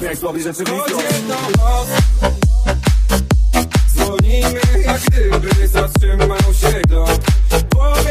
uśmiech zdobi rzeczywistość. Choć jedną noc dzwonimy, jak gdyby zatrzymał się dom.